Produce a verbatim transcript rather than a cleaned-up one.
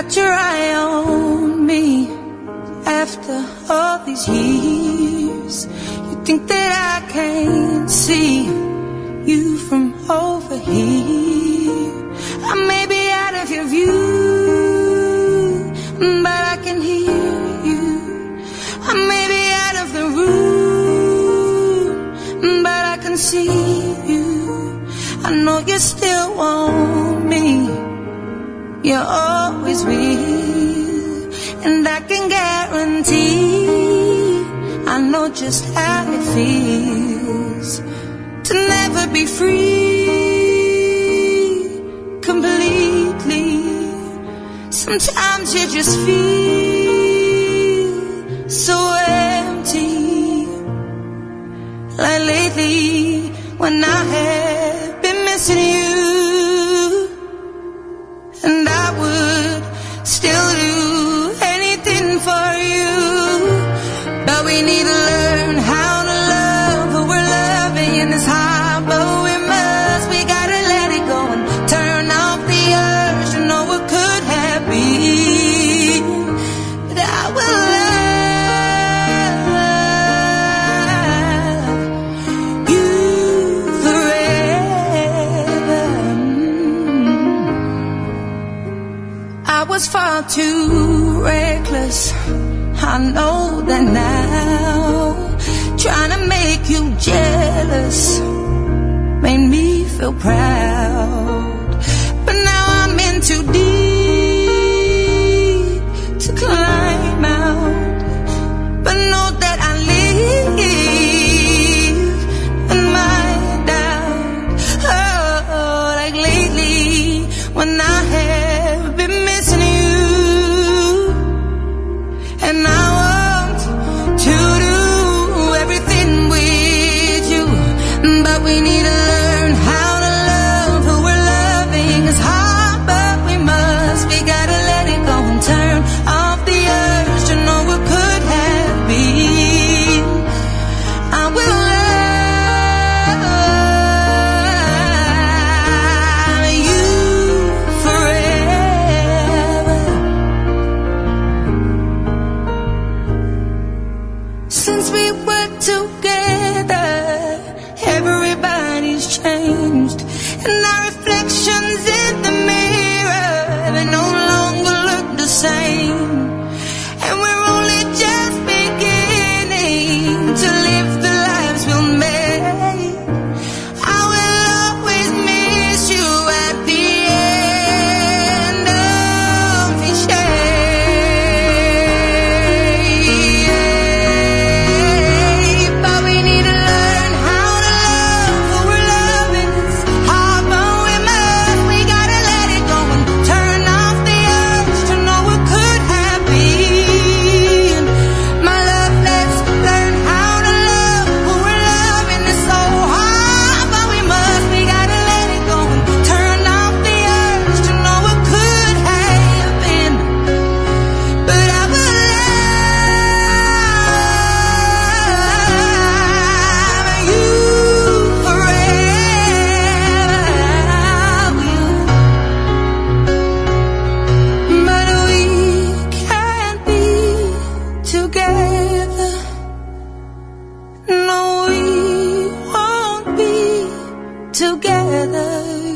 got your eye on me after all these years. You think that I can't see you from over here. I may be out of your view, but I can hear you. I may be out of the room, but I can see you. I know you still want me. You're always real, and I can guarantee I know just how it feels to never be free completely. Sometimes you just feel so empty, like lately when I have been missing you. And I would still do anything for you, but we need to learn how to love who we're loving in this heart. But we must, we gotta let it go and turn off the urge to know what could have been. But I will love you forever. I was far too reckless, I know that now. Trying to make you jealous made me feel proud. But now I'm in too deep to climb out. But know that I live in my doubt. Oh, like lately when I have been missing you, and I want to do everything with you, but we need to learn how to love who we're loving. It's hard, but we must. We gotta let it go and turn off the urge to know what could have been. I will love you forever. Since we were together, everybody's changed, and our reflections in the mirror, they no longer look the same. And we're only just beginning to live the lives we'll make. I will always miss you at the end of each day. But we need to learn how to love who we're loving. It's hard, but we must. We gotta let it go and turn off the urge to know what could have been. My love, let's learn how to love who we're loving. It's so hard, but we must. We gotta let it go and turn off the urge to know what could have been. But I will love you forever. But we can't be together. No, we won't be together.